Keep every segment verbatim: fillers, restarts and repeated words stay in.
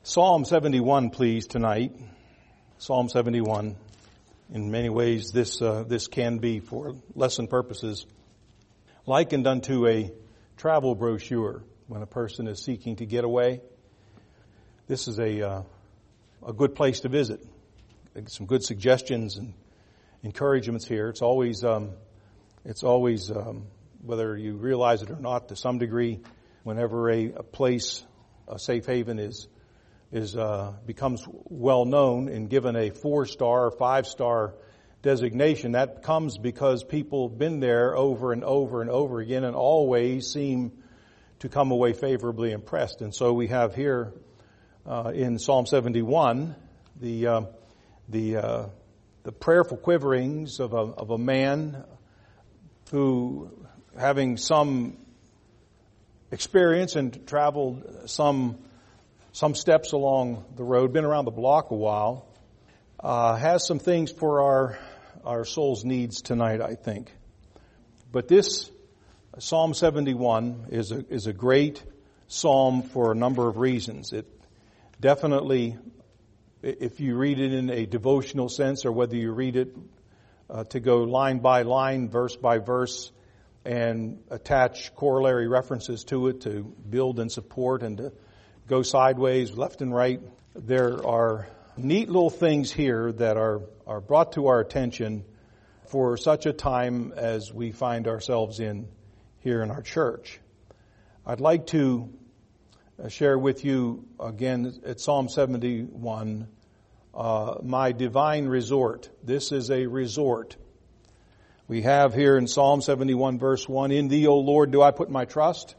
Psalm seventy-one, please, tonight. Psalm seventy-one. In many ways, this uh, this can be, for lesson purposes, likened unto a travel brochure when a person is seeking to get away. This is a uh, a good place to visit. Some good suggestions and encouragements here. It's always um, it's always um, whether you realize it or not, to some degree, whenever a, a place, a safe haven is. is uh, becomes well known and given a four-star or five-star designation, that comes because people have been there over and over and over again and always seem to come away favorably impressed. And so we have here uh, in Psalm seventy-one the uh, the uh, the prayerful quiverings of a of a man who, having some experience and traveled some some steps along the road, been around the block a while, uh, has some things for our our soul's needs tonight, I think. But this Psalm seventy-one is a is a great psalm for a number of reasons. It definitely, if you read it in a devotional sense, or whether you read it uh, to go line by line, verse by verse, and attach corollary references to it to build and support and to go sideways, left and right. There are neat little things here that are, are brought to our attention for such a time as we find ourselves in here in our church. I'd like to share with you again at Psalm seventy-one, uh, my divine resort. This is a resort. We have here in Psalm seventy-one verse one, in thee, O Lord, do I put my trust.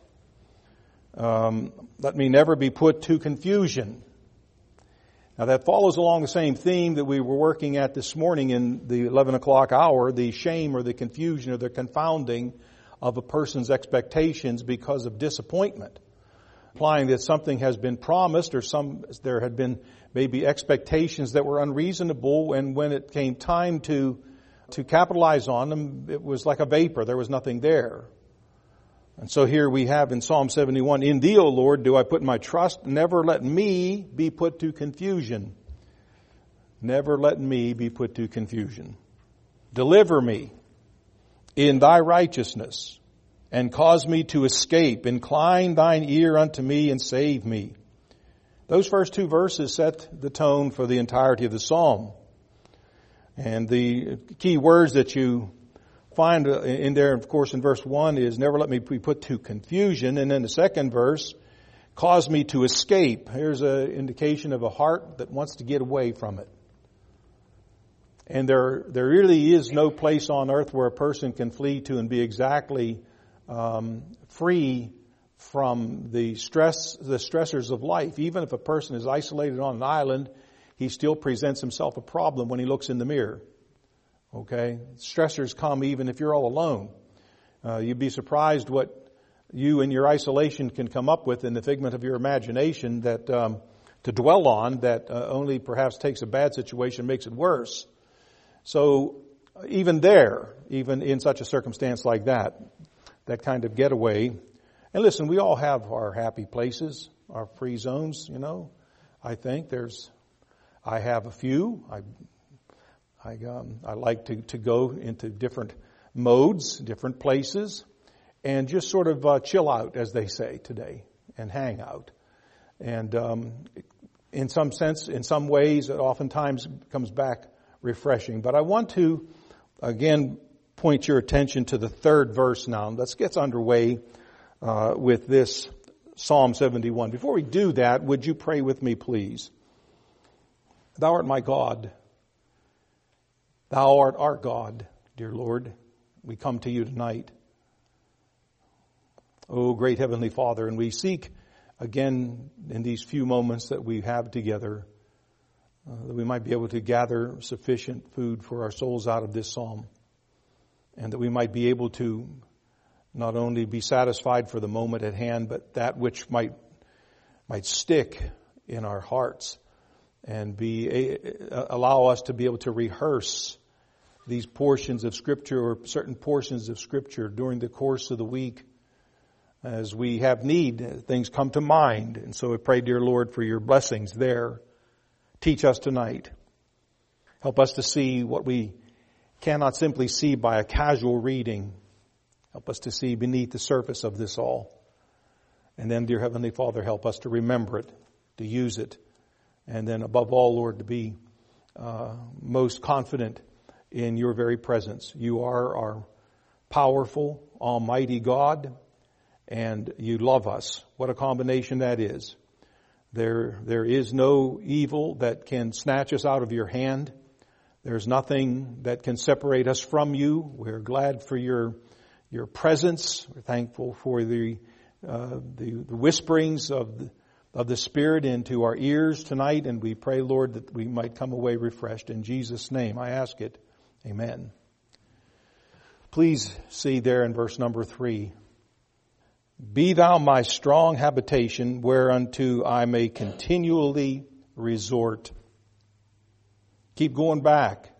Um, let me never be put to confusion. Now that follows along the same theme that we were working at this morning in the eleven o'clock hour, the shame or the confusion or the confounding of a person's expectations because of disappointment. Implying that something has been promised or some there had been maybe expectations that were unreasonable, and when it came time to to capitalize on them, it was like a vapor. There was nothing there. And so here we have in Psalm seventy-one, in thee, O Lord, do I put my trust. Never let me be put to confusion. Never let me be put to confusion. Deliver me in thy righteousness and cause me to escape. Incline thine ear unto me and save me. Those first two verses set the tone for the entirety of the psalm. And the key words that you find in there, of course, in verse one is never let me be put to confusion. And then the second verse, cause me to escape. Here's an indication of a heart that wants to get away from it. And there, there really is no place on earth where a person can flee to and be exactly um, free from the stress, the stressors of life. Even if a person is isolated on an island, he still presents himself a problem when he looks in the mirror. Okay? Stressors come even if you're all alone. Uh, you'd be surprised what you in your isolation can come up with in the figment of your imagination that um, to dwell on that uh, only perhaps takes a bad situation and makes it worse. So even there, even in such a circumstance like that, that kind of getaway. And listen, we all have our happy places, our free zones, you know. I think there's, I have a few. I I, um, I like to, to go into different modes, different places, and just sort of uh, chill out, as they say today, and hang out. And um, in some sense, in some ways, it oftentimes comes back refreshing. But I want to, again, point your attention to the third verse now. Let's get underway uh, with this Psalm seventy-one. Before we do that, would you pray with me, please? Thou art my God. Thou art our God, dear Lord. We come to you tonight. Oh, great Heavenly Father, and we seek again in these few moments that we have together uh, that we might be able to gather sufficient food for our souls out of this psalm, and that we might be able to not only be satisfied for the moment at hand, but that which might might stick in our hearts and be a, allow us to be able to rehearse these portions of Scripture or certain portions of Scripture during the course of the week As we have need, things come to mind. And so we pray, dear Lord, for your blessings there. Teach us tonight. Help us to see what we cannot simply see by a casual reading. Help us to see beneath the surface of this all. And then, dear Heavenly Father, help us to remember it, to use it. And then above all, Lord, to be uh, most confident in your very presence. You are our powerful, almighty God. And you love us. What a combination that is. There, there is no evil that can snatch us out of your hand. There's nothing that can separate us from you. We're glad for your, your presence. We're thankful for the, uh, the, the whisperings of the, of the Spirit into our ears tonight. And we pray, Lord, that we might come away refreshed. In Jesus' name, I ask it. Amen. Please see there in verse number three. Be thou my strong habitation, whereunto I may continually resort. Keep going back.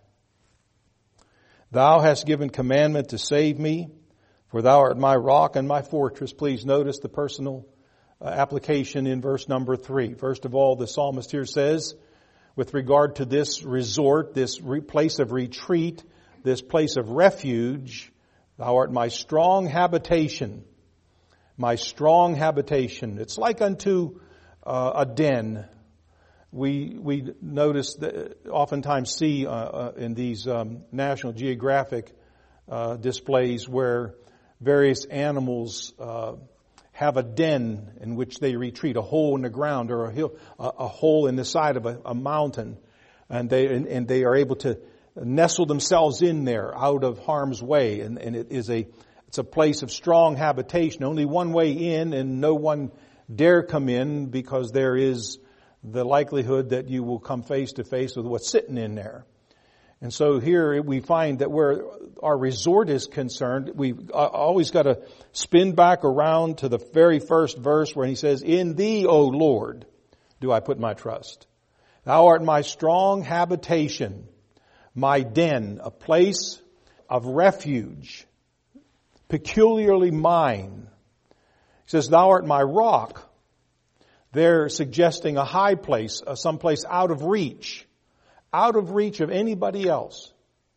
Thou hast given commandment to save me, for thou art my rock and my fortress. Please notice the personal uh, application in verse number three. First of all, the psalmist here says, with regard to this resort, this re- place of retreat, this place of refuge, thou art my strong habitation. My strong habitation. It's like unto uh, a den. We we notice that oftentimes see uh, uh, in these um, National Geographic uh, displays where various animals uh, have a den in which they retreat, a hole in the ground or a hill, a, a hole in the side of a, a mountain, and they and, and they are able to nestle themselves in there out of harm's way, and, and it is a It's a place of strong habitation. Only one way in, and no one dare come in because there is the likelihood that you will come face to face with what's sitting in there. And so here we find that where our resort is concerned, we've always got to spin back around to the very first verse where he says, "In thee, O Lord, do I put my trust. Thou art my strong habitation, my den, a place of refuge, peculiarly mine." He says, "Thou art my rock." They're suggesting a high place, uh, someplace out of reach, out of reach of anybody else.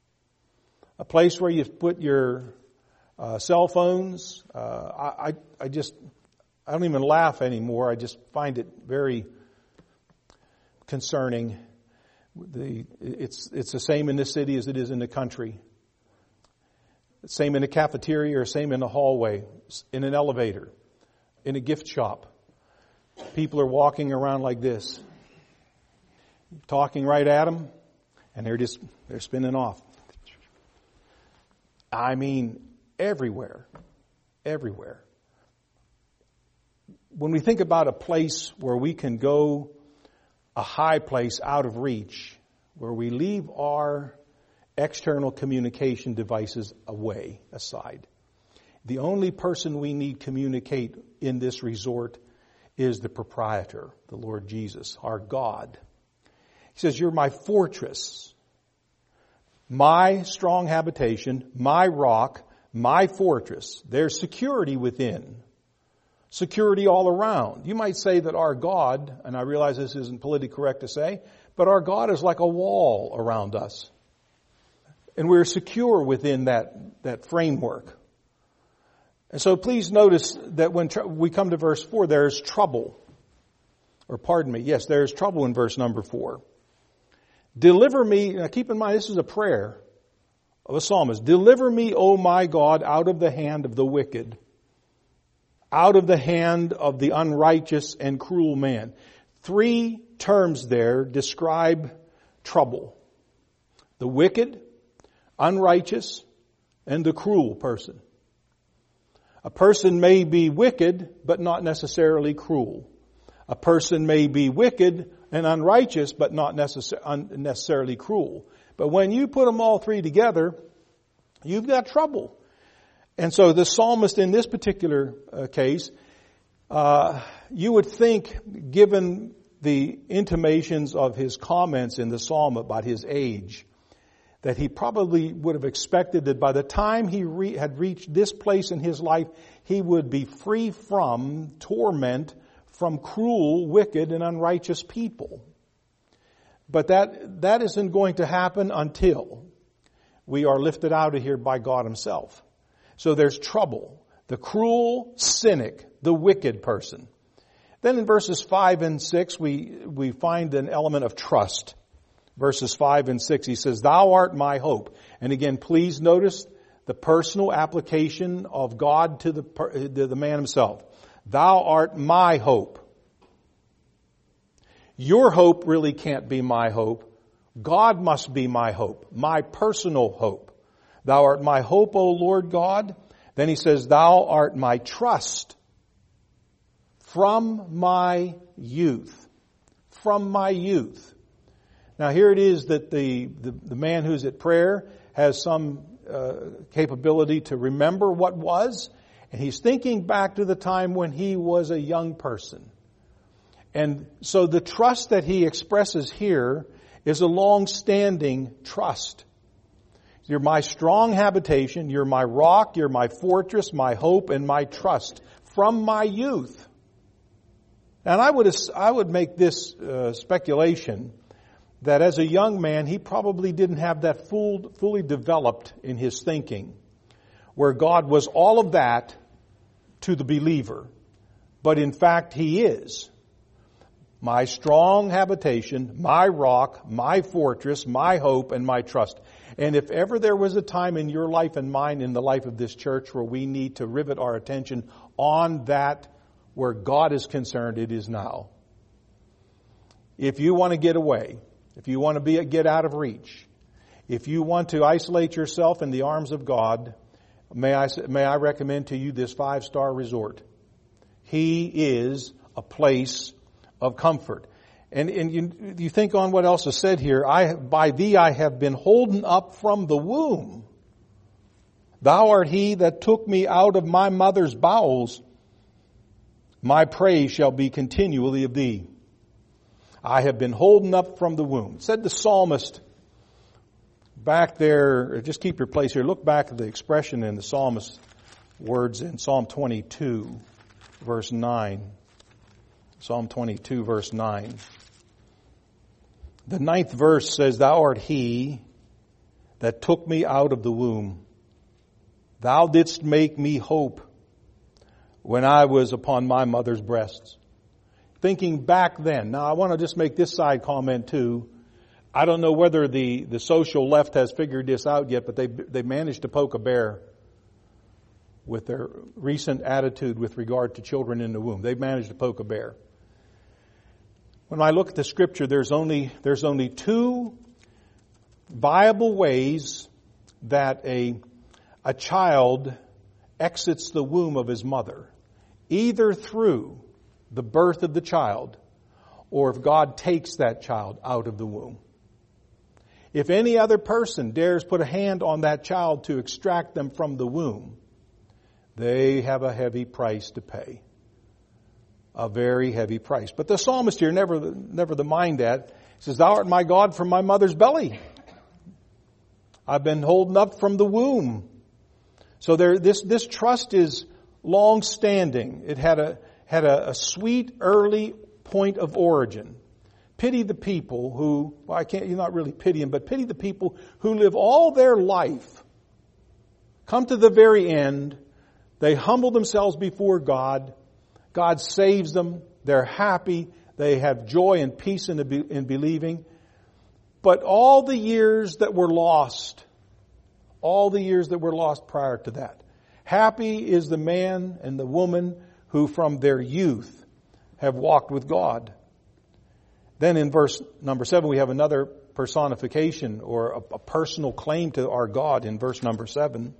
A place where you put your uh, cell phones. Uh, I, I, I just, I don't even laugh anymore. I just find it very concerning. The, it's, it's the same in this city as it is in the country. Same in a cafeteria or same in a hallway, in an elevator, in a gift shop. People are walking around like this, talking right at them, and they're just, they're spinning off. I mean, everywhere, everywhere. When we think about a place where we can go, a high place out of reach, where we leave our external communication devices away, aside. The only person we need communicate in this resort is the proprietor, the Lord Jesus, our God. He says, "You're my fortress, my strong habitation, my rock, my fortress." There's security within, security all around. You might say that our God, and I realize this isn't politically correct to say, but our God is like a wall around us. And we're secure within that, that framework. And so please notice that when tr- we come to verse four, there's trouble. Or pardon me, yes, there's trouble in verse number four. Deliver me, now keep in mind this is a prayer of a psalmist. "Deliver me, O my God, out of the hand of the wicked, out of the hand of the unrighteous and cruel man." Three terms there describe trouble. The wicked, unrighteous, and the cruel person. A person may be wicked, but not necessarily cruel. A person may be wicked and unrighteous, but not necessar- unnecessarily cruel. But when you put them all three together, you've got trouble. And so the psalmist in this particular uh, case, uh, you would think, given the intimations of his comments in the psalm about his age, that he probably would have expected that by the time he re- had reached this place in his life, he would be free from torment from cruel, wicked, and unrighteous people. But that, that isn't going to happen until we are lifted out of here by God himself. So there's trouble. The cruel cynic, the wicked person. Then in verses five and six, we, we find an element of trust. Verses five and six, he says, "Thou art my hope." And again, please notice the personal application of God to the, to the man himself. "Thou art my hope." Your hope really can't be my hope. God must be my hope, my personal hope. "Thou art my hope, O Lord God." Then he says, "Thou art my trust from my youth." From my youth. Now here it is that the, the, the man who's at prayer has some uh, capability to remember what was. And he's thinking back to the time when he was a young person. And so the trust that he expresses here is a long-standing trust. You're my strong habitation, you're my rock, you're my fortress, my hope, and my trust from my youth. And I would I would make this uh, speculation that as a young man, he probably didn't have that full, fully developed in his thinking, where God was all of that to the believer. But in fact, he is my strong habitation, my rock, my fortress, my hope, and my trust. And if ever there was a time in your life and mine, in the life of this church, where we need to rivet our attention on that where God is concerned, it is now. If you want to get away, if you want to be get out of reach, if you want to isolate yourself in the arms of God, may I may I recommend to you this five-star resort. He is a place of comfort. And, and you, you think on what else is said here. I, by thee I have been holden up from the womb. Thou art he that took me out of my mother's bowels. My praise shall be continually of thee. I have been holden up from the womb. Said the psalmist back there, just keep your place here. Look back at the expression in the psalmist's words in Psalm twenty-two, verse nine. Psalm twenty-two, verse nine. The ninth verse says, "Thou art he that took me out of the womb. Thou didst make me hope when I was upon my mother's breasts." Thinking back then. Now I want to just make this side comment too. I don't know whether the, the social left has figured this out yet, but they they managed to poke a bear with their recent attitude with regard to children in the womb. They've managed to poke a bear. When I look at the scripture, there's only there's only two viable ways that a a child exits the womb of his mother. Either through the birth of the child, or if God takes that child out of the womb. If any other person dares put a hand on that child to extract them from the womb, they have a heavy price to pay. A very heavy price. But the psalmist here never, never the mind that. He says, "Thou art my God from my mother's belly. I've been holden up from the womb." So there, this, this trust is long-standing. It had a, had a, a sweet early point of origin. Pity the people who, well, I can't, you're not really pitying, but pity the people who live all their life, come to the very end, they humble themselves before God, God saves them, they're happy, they have joy and peace in, the, in believing. But all the years that were lost, all the years that were lost prior to that, happy is the man and the woman who from their youth have walked with God. Then in verse number seven, we have another personification or a, a personal claim to our God in verse number seven.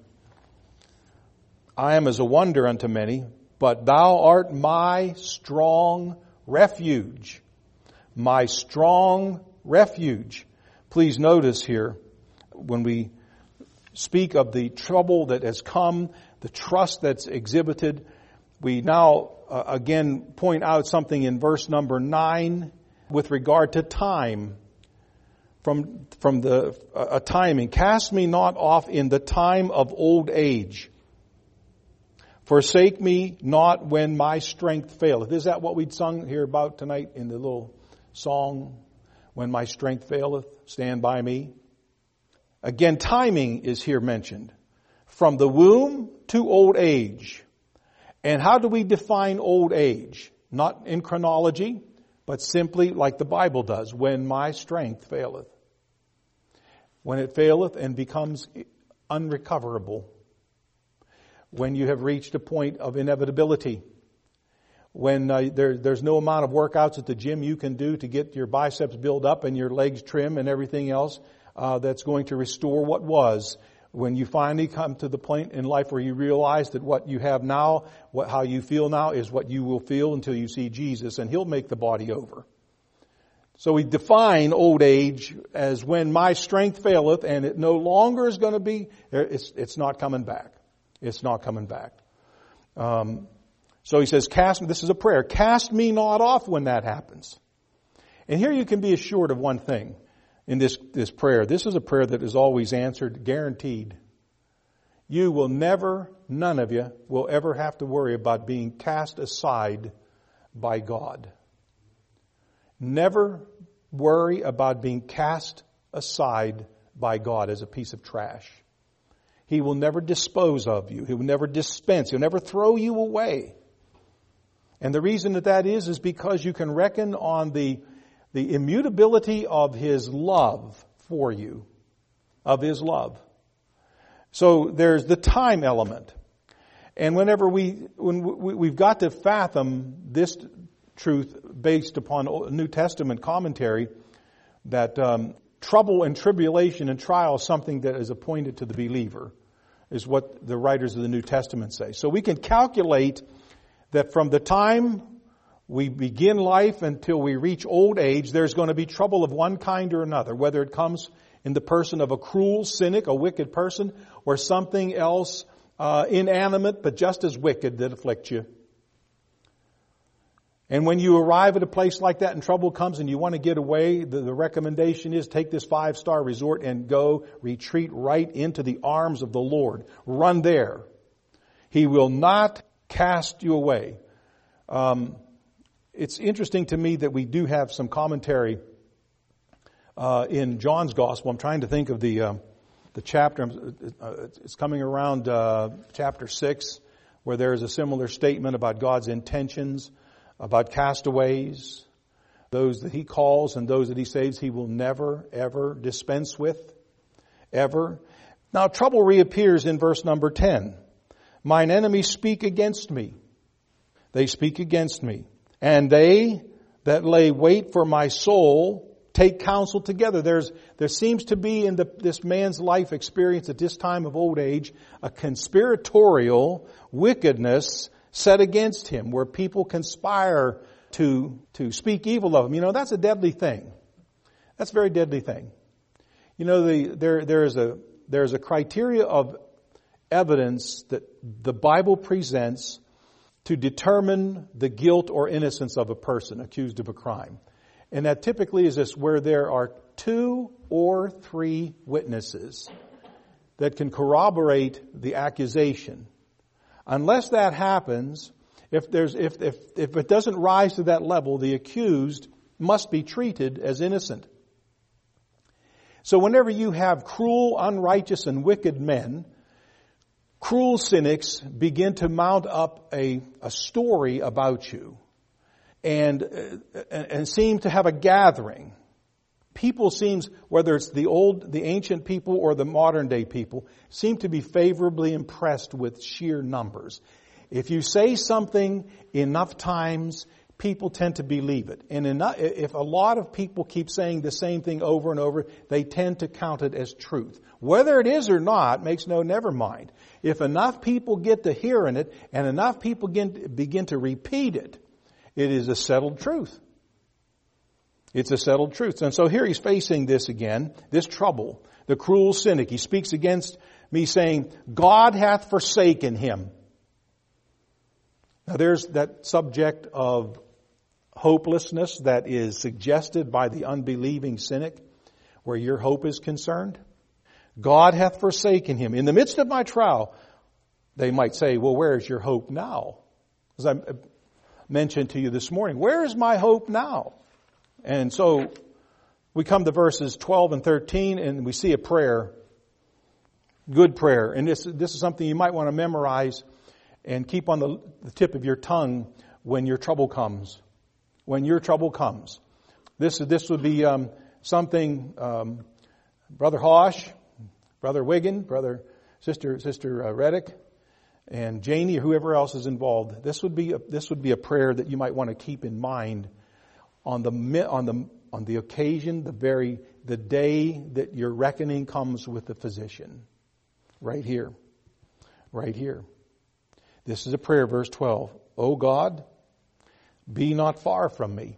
"I am as a wonder unto many, but thou art my strong refuge." My strong refuge. Please notice here, when we speak of the trouble that has come, the trust that's exhibited, we now uh, again point out something in verse number nine with regard to time. from, from the, a timing. Cast me not off in the time of old age. Forsake me not when my strength faileth. Is that what we'd sung here about tonight in the little song? When my strength faileth, stand by me. Again, timing is here mentioned. From the womb to old age. And how do we define old age? Not in chronology, but simply like the Bible does. When my strength faileth. When it faileth and becomes unrecoverable. When you have reached a point of inevitability. When uh, there, there's no amount of workouts at the gym you can do to get your biceps built up and your legs trim and everything else uh, that's going to restore what was. When you finally come to the point in life where you realize that what you have now, what, how you feel now is what you will feel until you see Jesus, and He'll make the body over. So we define old age as when my strength faileth and it no longer is going to be, it's, it's not coming back. It's not coming back. Um, so he says, cast, this is a prayer, cast me not off when that happens. And here you can be assured of one thing. In this, this prayer, this is a prayer that is always answered, guaranteed. You will never, none of you, will ever have to worry about being cast aside by God. Never worry about being cast aside by God as a piece of trash. He will never dispose of you. He will never dispense. He'll never throw you away. And the reason that that is, is because you can reckon on the The immutability of His love for you. Of His love. So there's the time element. And whenever we, when we, we've got to fathom this truth based upon New Testament commentary, that um, trouble and tribulation and trial is something that is appointed to the believer, is what the writers of the New Testament say. So we can calculate that from the time we begin life until we reach old age, there's going to be trouble of one kind or another, whether it comes in the person of a cruel cynic, a wicked person, or something else uh, inanimate but just as wicked that afflicts you. And when you arrive at a place like that and trouble comes and you want to get away, the, the recommendation is take this five-star resort and go retreat right into the arms of the Lord. Run there. He will not cast you away. Um, It's interesting to me that we do have some commentary uh, in John's Gospel. I'm trying to think of the uh, the chapter. Uh, it's coming around uh, chapter six, where there is a similar statement about God's intentions, about castaways, those that He calls and those that He saves. He will never, ever dispense with, ever. Now, trouble reappears in verse number ten. Mine enemies speak against me. They speak against me. And they that lay wait for my soul take counsel together. There's, there seems to be in the, this man's life experience at this time of old age a conspiratorial wickedness set against him, where people conspire to, to speak evil of him. You know, that's a deadly thing. That's a very deadly thing. You know, the, there, there is a, there's a criteria of evidence that the Bible presents to determine the guilt or innocence of a person accused of a crime. And that typically is this, where there are two or three witnesses that can corroborate the accusation. Unless that happens, if there's if if if it doesn't rise to that level, the accused must be treated as innocent. So whenever you have cruel, unrighteous, and wicked men, cruel cynics begin to mount up a, a story about you and, and, and seem to have a gathering. People seems, whether it's the old, the ancient people or the modern day people, seem to be favorably impressed with sheer numbers. If you say something enough times, people tend to believe it. And enough, if a lot of people keep saying the same thing over and over, they tend to count it as truth. Whether it is or not makes no never mind. If enough people get to hearing it and enough people begin, begin to repeat it, it is a settled truth. It's a settled truth. And so here he's facing this again, this trouble, the cruel cynic. He speaks against me saying, God hath forsaken him. Now there's that subject of hopelessness that is suggested by the unbelieving cynic. where your hope is concerned? God hath forsaken him. In the midst of my trial, they might say, well, where is your hope now? As I mentioned to you this morning, where is my hope now? And so we come to verses twelve and thirteen and we see a prayer, good prayer. And this, this is something you might want to memorize and keep on the, the tip of your tongue when your trouble comes. When your trouble comes. This, this would be um, something um, Brother Hosh, Brother Wiggin, Brother, Sister, Sister uh, Reddick, and Janie, or whoever else is involved. This would be a, this would be a prayer that you might want to keep in mind on the on the on the occasion, the very the day that your reckoning comes with the physician. Right here, right here. This is a prayer, verse twelve. O God, be not far from me.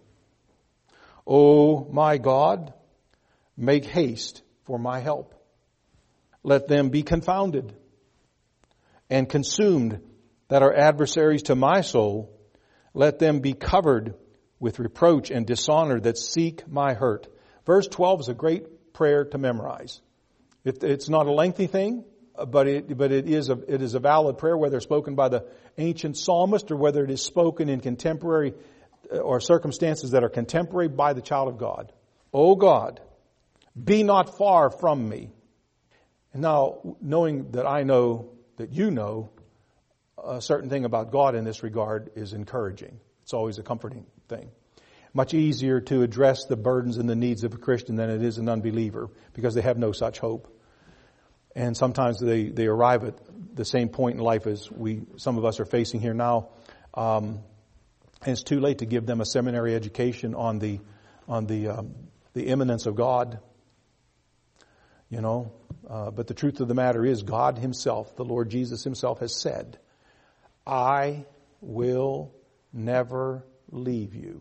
O my God, make haste for my help. Let them be confounded and consumed that are adversaries to my soul. Let them be covered with reproach and dishonor that seek my hurt. Verse twelve is a great prayer to memorize. It's not a lengthy thing, but it, but it is a, it is a valid prayer, whether spoken by the ancient psalmist or whether it is spoken in contemporary or circumstances that are contemporary by the child of God. O God, be not far from me. And now, knowing that I know that you know a certain thing about God in this regard is encouraging. It's always a comforting thing. Much easier to address the burdens and the needs of a Christian than it is an unbeliever, because they have no such hope. And sometimes they, they arrive at the same point in life as we, some of us are facing here now. Um, and it's too late to give them a seminary education on the, on the, um, the immanence of God. You know, uh, but the truth of the matter is God himself, the Lord Jesus himself has said, I will never leave you.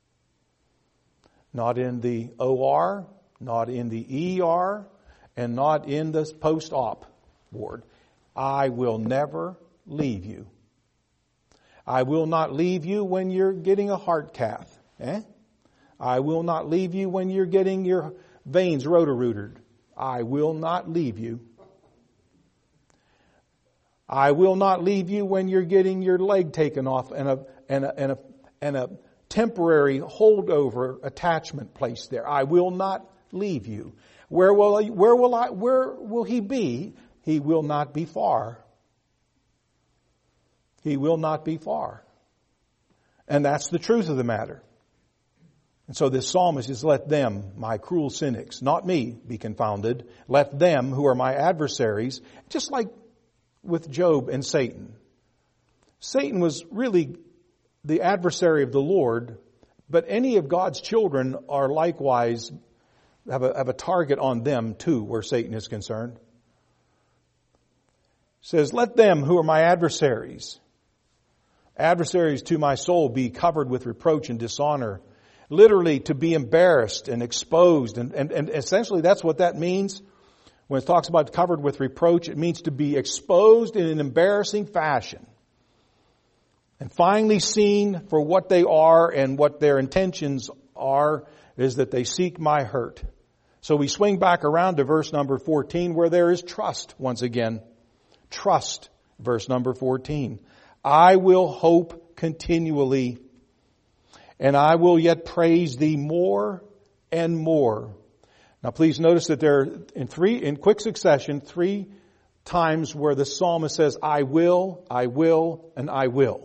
Not in the O R, not in the E R, and not in the post-op ward. I will never leave you. I will not leave you when you're getting a heart cath. Eh? I will not leave you when you're getting your veins roto-rooted. I will not leave you. I will not leave you when you're getting your leg taken off and a, and a, and a, and a temporary holdover attachment placed there. I will not leave you. Where will I, where will I, where will he be? He will not be far. He will not be far. And that's the truth of the matter. And so this psalmist is, let them, my cruel cynics, not me, be confounded. Let them who are my adversaries, just like with Job and Satan. Satan was really the adversary of the Lord, but any of God's children are likewise, have a, have a target on them too, where Satan is concerned. It says, let them who are my adversaries, adversaries to my soul, be covered with reproach and dishonor. Literally to be embarrassed and exposed. And, and, and essentially that's what that means. When it talks about covered with reproach, it means to be exposed in an embarrassing fashion. And finally seen for what they are and what their intentions are, is that they seek my hurt. So we swing back around to verse number fourteen, where there is trust once again. Trust, verse number fourteen. I will hope continually, and I will yet praise thee more and more. Now please notice that there are in three, in quick succession, three times where the psalmist says, I will, I will, and I will.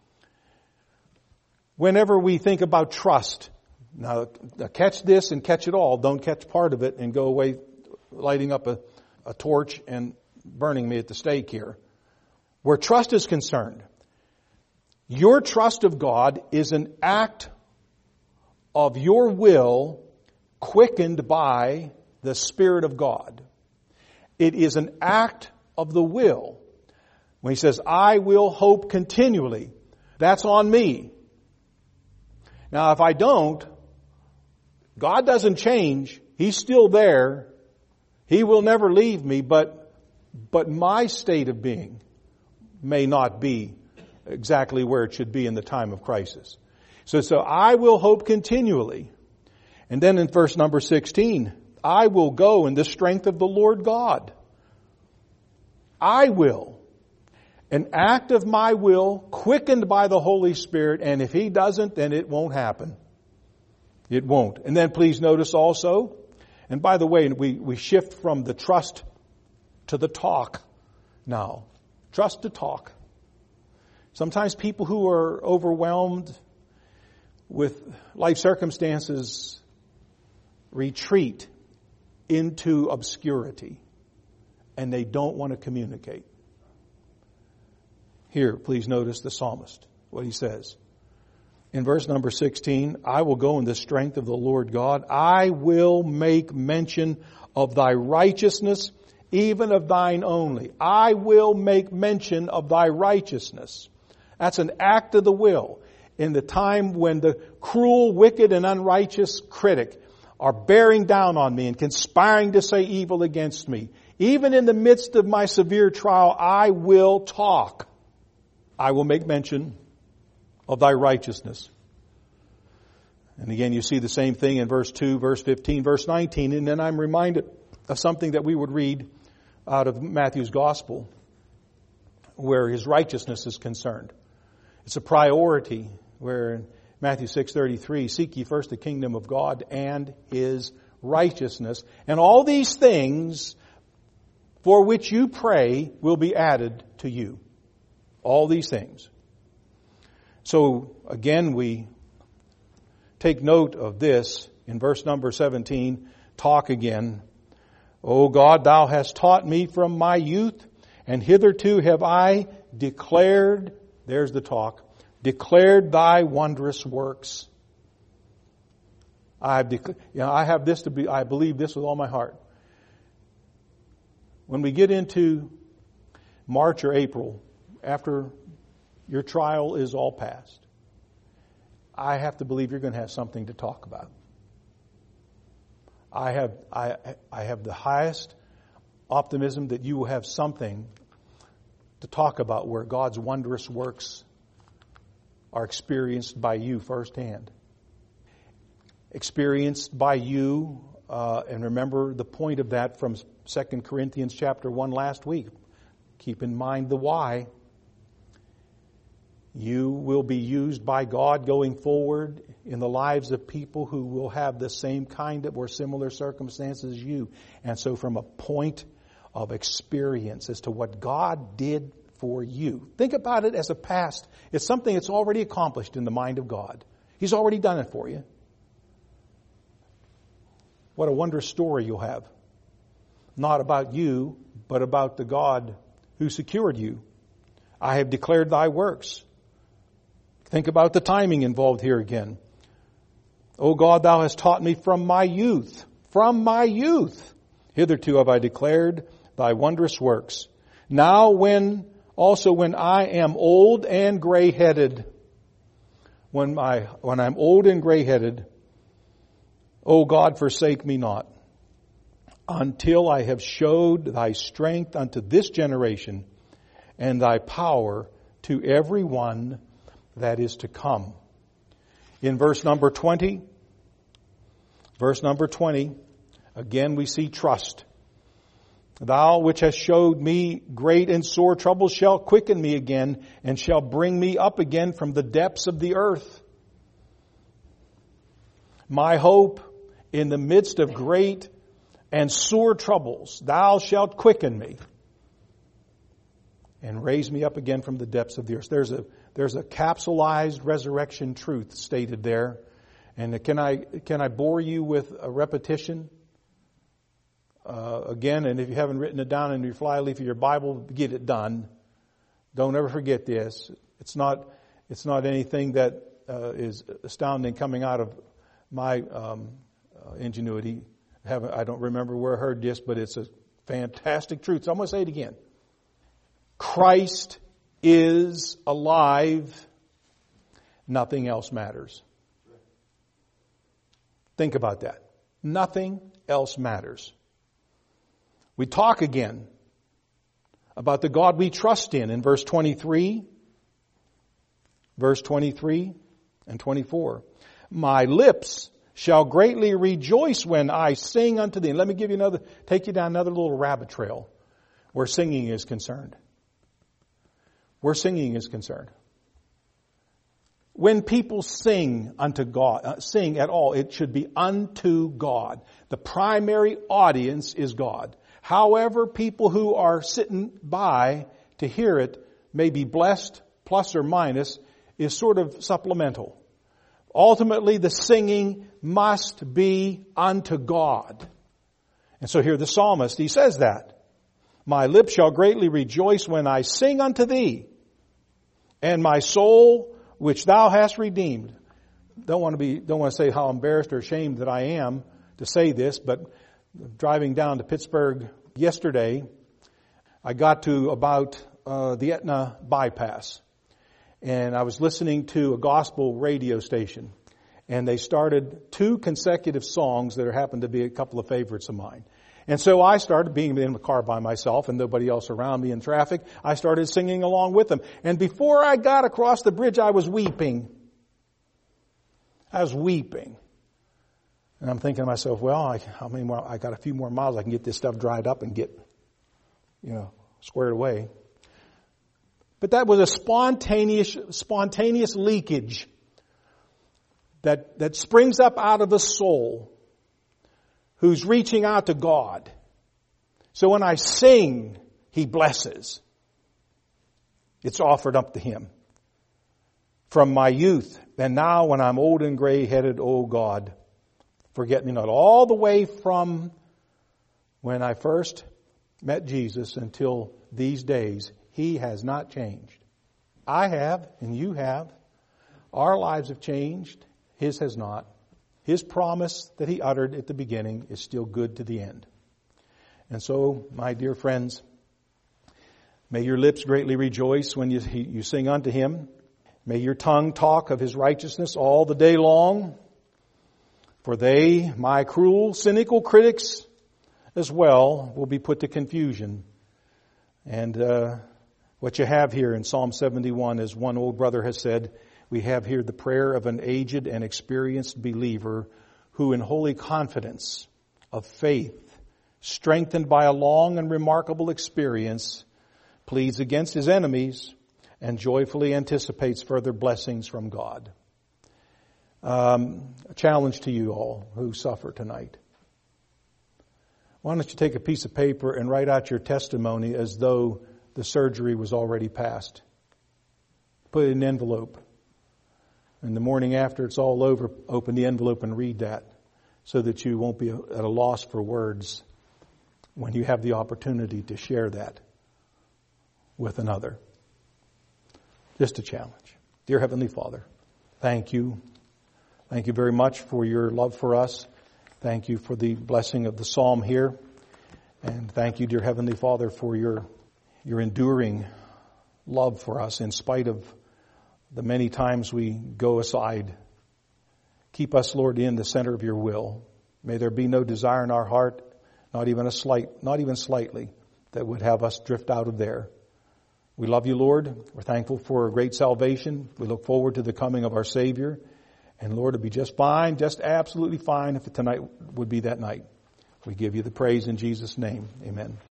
Whenever we think about trust, now catch this and catch it all. Don't catch part of it and go away lighting up a, a torch and burning me at the stake here. Where trust is concerned, your trust of God is an act of your will quickened by the Spirit of God. It is an act of the will. When he says, I will hope continually, that's on me. Now, if I don't, God doesn't change. He's still there. He will never leave me, but, but my state of being may not be exactly where it should be in the time of crisis. So, so I will hope continually. And then in verse number sixteen, I will go in the strength of the Lord God. I will. An act of my will, quickened by the Holy Spirit, and if He doesn't, then it won't happen. It won't. And then please notice also, and by the way, we, we shift from the trust to the talk now. Trust to talk. Sometimes people who are overwhelmed with life circumstances retreat into obscurity, and they don't want to communicate. Here, please notice the psalmist, what he says. In verse number sixteen, I will go in the strength of the Lord God. I will make mention of thy righteousness, even of thine only. I will make mention of thy righteousness. That's an act of the will. In the time when the cruel, wicked, and unrighteous critic are bearing down on me and conspiring to say evil against me, even in the midst of my severe trial, I will talk. I will make mention of thy righteousness. And again, you see the same thing in verse two, verse fifteen, verse nineteen. And then I'm reminded of something that we would read out of Matthew's gospel, where his righteousness is concerned. It's a priority, where in Matthew six thirty-three, seek ye first the kingdom of God and His righteousness, and all these things for which you pray will be added to you. All these things. So again, we take note of this in verse number seventeen. Talk again. O God, thou hast taught me from my youth, and hitherto have I declared, there's the talk, declared thy wondrous works. I have, dec- you know, I have this to be, I believe this with all my heart. When we get into March or April, after your trial is all past, I have to believe you're going to have something to talk about. I have I I have the highest optimism that you will have something to talk about where God's wondrous works are experienced by you firsthand. Experienced by you, uh, and remember the point of that from Second Corinthians chapter one last week. Keep in mind the why. You will be used by God going forward in the lives of people who will have the same kind of or similar circumstances as you. And so from a point of experience as to what God did for you. Think about it as a past. It's something that's already accomplished in the mind of God. He's already done it for you. What a wondrous story you'll have. Not about you, but about the God who secured you. I have declared thy works. Think about the timing involved here again. O God, thou hast taught me from my youth. From my youth. Hitherto have I declared thy wondrous works. Now when, also when I am old and gray-headed, when I, when I'm old and gray-headed, O God, forsake me not, until I have showed thy strength unto this generation, and thy power to every one that is to come. In verse number twenty, verse number twenty, again we see trust. Thou which hast showed me great and sore troubles shall quicken me again, and shall bring me up again from the depths of the earth. My hope in the midst of great and sore troubles, thou shalt quicken me and raise me up again from the depths of the earth. There's a there's a capsulized resurrection truth stated there. And can I can I bore you with a repetition? Uh, again, and if you haven't written it down in your flyleaf of your Bible, get it done. Don't ever forget this. It's not it's not anything that uh, is astounding coming out of my um, uh, ingenuity. I, haven't, I don't remember where I heard this, but it's a fantastic truth. So I'm going to say it again. Christ is alive. Nothing else matters. Think about that. Nothing else matters. We talk again about the God we trust in in verse twenty-three, verse twenty-three and twenty-four. My lips shall greatly rejoice when I sing unto thee. And let me give you another, take you down another little rabbit trail where singing is concerned. Where singing is concerned. When people sing unto God, uh, sing at all, it should be unto God. The primary audience is God. However, people who are sitting by to hear it may be blessed, plus or minus, is sort of supplemental. Ultimately, the singing must be unto God. And so here the psalmist, he says that. My lips shall greatly rejoice when I sing unto thee, and my soul which thou hast redeemed. Don't want to be, don't want to say how embarrassed or ashamed that I am to say this, but driving down to Pittsburgh yesterday, I got to about uh, the Etna bypass. And I was listening to a gospel radio station. And they started two consecutive songs that happened to be a couple of favorites of mine. And so I started, being in the car by myself and nobody else around me in traffic, I started singing along with them. And before I got across the bridge, I was weeping. I was weeping. And I'm thinking to myself, well, I, how many more, I got a few more miles, I can get this stuff dried up and get, you know, squared away. But that was a spontaneous, spontaneous leakage that, that springs up out of the soul who's reaching out to God. So when I sing, He blesses. It's offered up to Him. From my youth, and now when I'm old and gray-headed, O God, forget me not. All the way from when I first met Jesus until these days, He has not changed. I have, and you have. Our lives have changed. His has not. His promise that He uttered at the beginning is still good to the end. And so, my dear friends, may your lips greatly rejoice when you, you sing unto Him. May your tongue talk of His righteousness all the day long. For they, my cruel, cynical critics as well, will be put to confusion. And uh, what you have here in Psalm seventy-one, as one old brother has said, we have here the prayer of an aged and experienced believer who in holy confidence of faith, strengthened by a long and remarkable experience, pleads against his enemies and joyfully anticipates further blessings from God. Um, a challenge to you all who suffer tonight. Why don't you take a piece of paper and write out your testimony as though the surgery was already passed. Put it in an envelope. And the morning after it's all over, open the envelope and read that so that you won't be at a loss for words when you have the opportunity to share that with another. Just a challenge. Dear Heavenly Father, thank you. Thank you very much for your love for us. Thank you for the blessing of the psalm here. And thank you, dear Heavenly Father, for your, your enduring love for us in spite of the many times we go aside. Keep us, Lord, in the center of your will. May there be no desire in our heart, not even a slight, not even slightly, that would have us drift out of there. We love you, Lord. We're thankful for a great salvation. We look forward to the coming of our Savior. And Lord, it'd be just fine, just absolutely fine if tonight would be that night. We give you the praise in Jesus' name. Amen.